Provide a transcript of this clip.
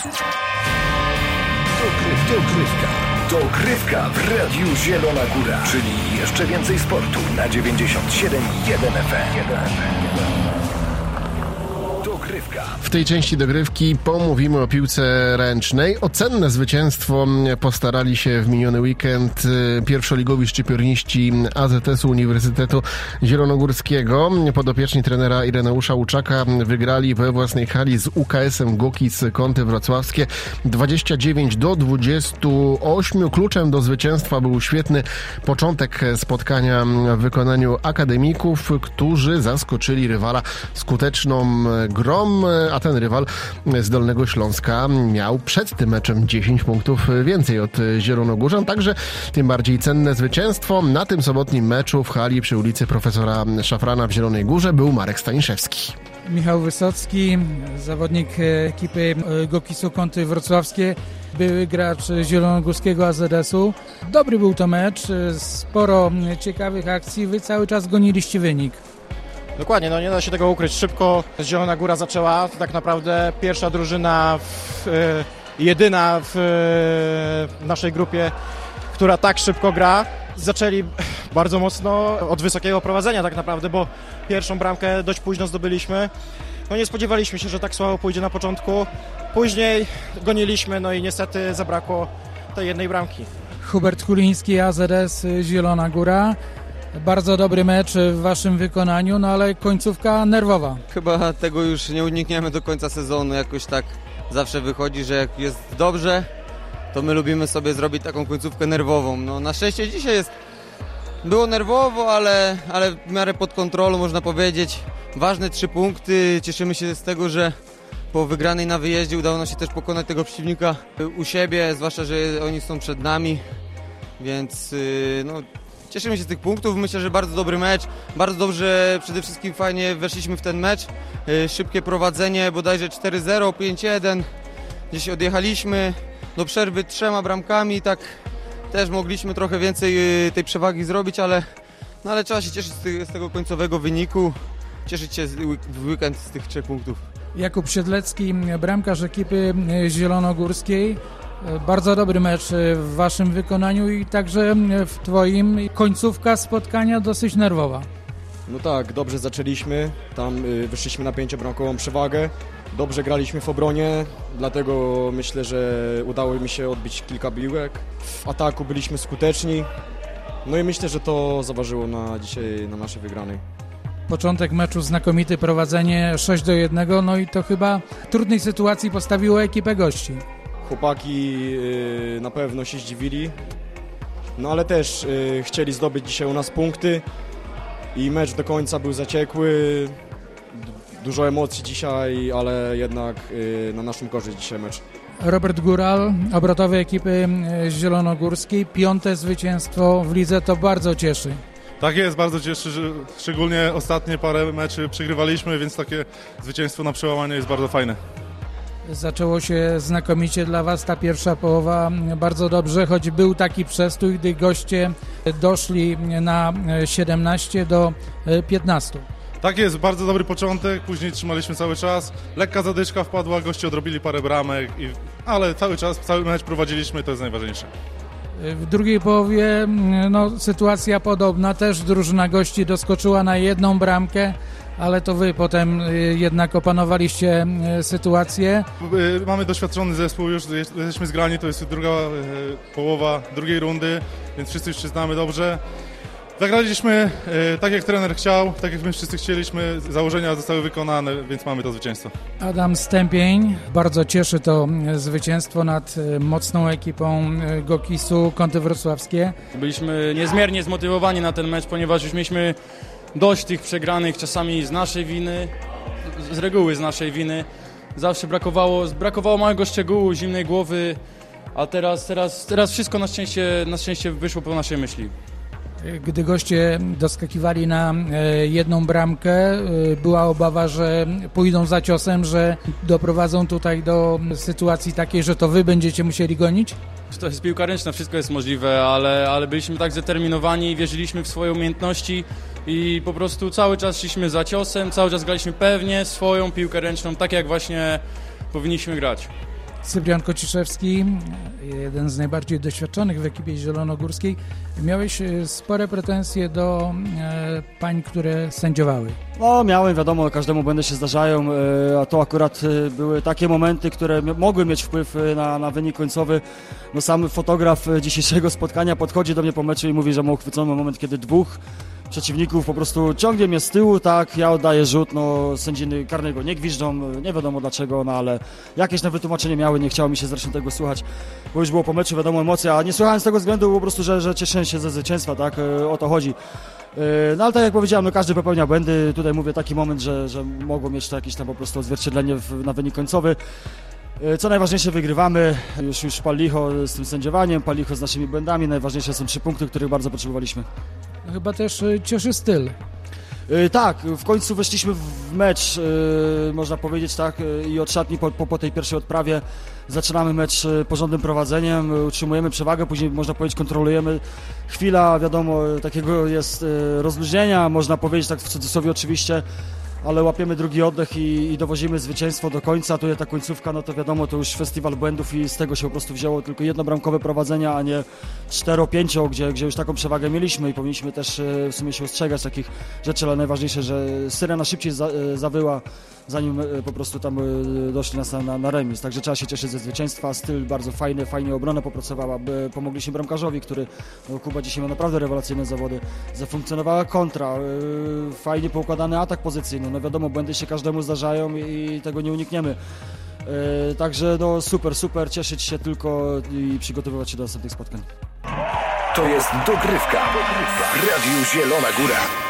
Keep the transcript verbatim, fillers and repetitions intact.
Dogrywka. Dogrywka w Radiu Zielona Góra. Czyli jeszcze więcej sportu na dziewięćdziesiąt siedem i jeden F M. Dogrywka. W tej części dogrywki pomówimy o piłce ręcznej. O cenne zwycięstwo postarali się w miniony weekend pierwszoligowi szczypiorniści A Z S-u Uniwersytetu Zielonogórskiego. Podopieczni trenera Ireneusza Łuczaka wygrali we własnej hali z U K S-em Gokis Kąty Wrocławskie dwadzieścia dziewięć do dwudziestu ośmiu. Kluczem do zwycięstwa był świetny początek spotkania w wykonaniu akademików, którzy zaskoczyli rywala skuteczną grą, a ten rywal z Dolnego Śląska miał przed tym meczem dziesięć punktów więcej od Zielonogórzan, także tym bardziej cenne zwycięstwo. Na tym sobotnim meczu w hali przy ulicy Profesora Szafrana w Zielonej Górze był Marek Staniszewski. Michał Wysocki, zawodnik ekipy Gokisu Kąty Wrocławskie, były gracz zielonogórskiego A Z S-u. Dobry był to mecz, sporo ciekawych akcji, wy cały czas goniliście wynik. Dokładnie, no nie da się tego ukryć. Szybko Zielona Góra zaczęła, tak naprawdę pierwsza drużyna, w, y, jedyna w, y, w naszej grupie, która tak szybko gra. Zaczęli bardzo mocno od wysokiego prowadzenia tak naprawdę, bo pierwszą bramkę dość późno zdobyliśmy. No nie spodziewaliśmy się, że tak słabo pójdzie na początku. Później goniliśmy, no i niestety zabrakło tej jednej bramki. Hubert Kuliński, A Z S Zielona Góra. Bardzo dobry mecz w waszym wykonaniu, no ale końcówka nerwowa. Chyba tego już nie unikniemy do końca sezonu. Jakoś tak zawsze wychodzi, że jak jest dobrze, to my lubimy sobie zrobić taką końcówkę nerwową. No na szczęście dzisiaj jest, było nerwowo, ale, ale w miarę pod kontrolą, można powiedzieć. Ważne trzy punkty. Cieszymy się z tego, że po wygranej na wyjeździe udało nam się też pokonać tego przeciwnika u siebie, zwłaszcza, że oni są przed nami, więc no, cieszymy się z tych punktów. Myślę, że bardzo dobry mecz, bardzo dobrze, przede wszystkim fajnie weszliśmy w ten mecz. Szybkie prowadzenie, bodajże cztery zero, pięć jeden, gdzieś odjechaliśmy do przerwy trzema bramkami, tak też mogliśmy trochę więcej tej przewagi zrobić, ale, no, ale trzeba się cieszyć z, ty, z tego końcowego wyniku, cieszyć się w weekend z tych trzech punktów. Jakub Siedlecki, bramkarz ekipy zielonogórskiej. Bardzo dobry mecz w waszym wykonaniu i także w twoim. Końcówka spotkania dosyć nerwowa. No tak, dobrze zaczęliśmy, tam wyszliśmy na pięciobramkową przewagę, dobrze graliśmy w obronie, dlatego myślę, że udało mi się odbić kilka piłek. W ataku byliśmy skuteczni, no i myślę, że to zaważyło na dzisiaj na naszej wygranej. Początek meczu znakomity, prowadzenie sześć do jednego, no i to chyba w trudnej sytuacji postawiło ekipę gości. Chłopaki y, na pewno się zdziwili, no ale też y, chcieli zdobyć dzisiaj u nas punkty i mecz do końca był zaciekły. Dużo emocji dzisiaj, ale jednak y, na naszą korzyść dzisiaj mecz. Robert Góral, obrotowy ekipy zielonogórskiej, piąte zwycięstwo w lidze, to bardzo cieszy. Tak jest, bardzo cieszy, że szczególnie ostatnie parę meczy przegrywaliśmy, więc takie zwycięstwo na przełamanie jest bardzo fajne. Zaczęło się znakomicie dla was, ta pierwsza połowa bardzo dobrze, choć był taki przestój, gdy goście doszli na siedemnaście do piętnastu. Tak jest, bardzo dobry początek, później trzymaliśmy cały czas, lekka zadyczka wpadła, goście odrobili parę bramek, i, ale cały czas, cały mecz prowadziliśmy, to jest najważniejsze. W drugiej połowie no, sytuacja podobna, też drużyna gości doskoczyła na jedną bramkę, ale to wy potem jednak opanowaliście sytuację. Mamy doświadczony zespół, już jesteśmy zgrani, to jest druga połowa drugiej rundy, więc wszyscy już się znamy dobrze. Zagraliśmy tak, jak trener chciał, tak jak my wszyscy chcieliśmy, założenia zostały wykonane, więc mamy to zwycięstwo. Adam Stępień, bardzo cieszy to zwycięstwo nad mocną ekipą Gokisu Kąty Wrocławskie. Byliśmy niezmiernie zmotywowani na ten mecz, ponieważ już mieliśmy dość tych przegranych, czasami z naszej winy, z reguły z naszej winy. Zawsze brakowało, brakowało małego szczegółu, zimnej głowy, a teraz, teraz, teraz wszystko na szczęście, na szczęście wyszło po naszej myśli. Gdy goście doskakiwali na jedną bramkę, była obawa, że pójdą za ciosem, że doprowadzą tutaj do sytuacji takiej, że to wy będziecie musieli gonić? To jest piłka ręczna, wszystko jest możliwe, ale, ale byliśmy tak zdeterminowani, wierzyliśmy w swoje umiejętności i po prostu cały czas szliśmy za ciosem, cały czas graliśmy pewnie swoją piłkę ręczną, tak jak właśnie powinniśmy grać. Cyprian Kociszewski, jeden z najbardziej doświadczonych w ekipie zielonogórskiej. Miałeś spore pretensje do e, pań, które sędziowały. No miałem, wiadomo, każdemu błędy się zdarzają, e, a to akurat e, były takie momenty, które m- mogły mieć wpływ na, na wynik końcowy. No sam fotograf dzisiejszego spotkania podchodzi do mnie po meczu i mówi, że ma uchwycony moment, kiedy dwóch przeciwników po prostu ciągnie mnie z tyłu, tak, ja oddaję rzut, no sędziny karnego nie gwiżdżą, nie wiadomo dlaczego, no ale jakieś na wytłumaczenie miały, nie chciało mi się zresztą tego słuchać, bo już było po meczu, wiadomo, emocje, a nie słuchałem z tego względu po prostu, że, że cieszyłem się ze zwycięstwa, tak, o to chodzi. No ale tak jak powiedziałem, no każdy popełnia błędy, tutaj mówię taki moment, że, że mogło mieć to jakieś tam po prostu odzwierciedlenie w, na wynik końcowy. Co najważniejsze, wygrywamy, już, już pal licho z tym sędziowaniem, pal licho z naszymi błędami, najważniejsze są trzy punkty, których bardzo potrzebowaliśmy. Chyba też cieszy styl. Yy, tak, w końcu weszliśmy w mecz, yy, można powiedzieć tak, yy, i od szatni po, po, po tej pierwszej odprawie zaczynamy mecz yy, porządnym prowadzeniem, yy, utrzymujemy przewagę, później można powiedzieć kontrolujemy. Chwila, wiadomo, takiego jest yy, rozluźnienia, można powiedzieć tak w cudzysłowie oczywiście, ale łapiemy drugi oddech i, i dowozimy zwycięstwo do końca. Tutaj ta końcówka, no to wiadomo, to już festiwal błędów i z tego się po prostu wzięło tylko jednobramkowe prowadzenia, a nie cztero-pięcio, gdzie, gdzie już taką przewagę mieliśmy i powinniśmy też w sumie się ostrzegać takich rzeczy, ale najważniejsze, że syrena szybciej za, zawyła, zanim po prostu tam doszli nas na, na remis. Także trzeba się cieszyć ze zwycięstwa. Styl bardzo fajny, fajnie obrona popracowała. Pomogliśmy bramkarzowi, który, no Kuba dzisiaj miał naprawdę rewelacyjne zawody. Zafunkcjonowała kontra, fajnie poukładany atak pozycyjny. No wiadomo, błędy się każdemu zdarzają i tego nie unikniemy. Także no super, super, cieszyć się tylko i przygotowywać się do następnych spotkań. To jest dogrywka w Radiu Zielona Góra.